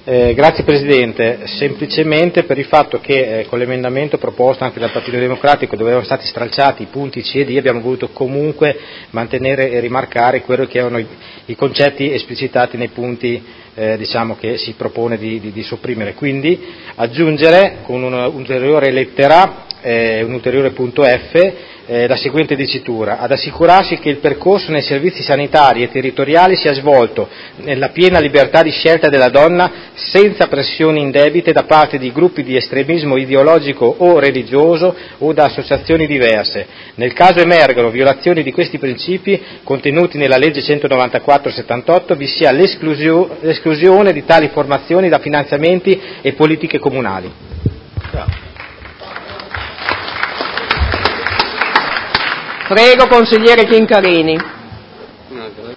Grazie Presidente, semplicemente per il fatto che con l'emendamento proposto anche dal Partito Democratico, dove erano stati stralciati i punti C e D, abbiamo voluto comunque mantenere e rimarcare quelli che erano i concetti esplicitati nei punti che si propone di sopprimere, quindi aggiungere con un'ulteriore lettera, un ulteriore punto F, la seguente dicitura: ad assicurarsi che il percorso nei servizi sanitari e territoriali sia svolto nella piena libertà di scelta della donna, senza pressioni indebite da parte di gruppi di estremismo ideologico o religioso o da associazioni diverse. Nel caso emergano violazioni di questi principi contenuti nella legge 194/78, vi sia l'esclusione di tali formazioni da finanziamenti e politiche comunali. Prego, consigliere Chincarini.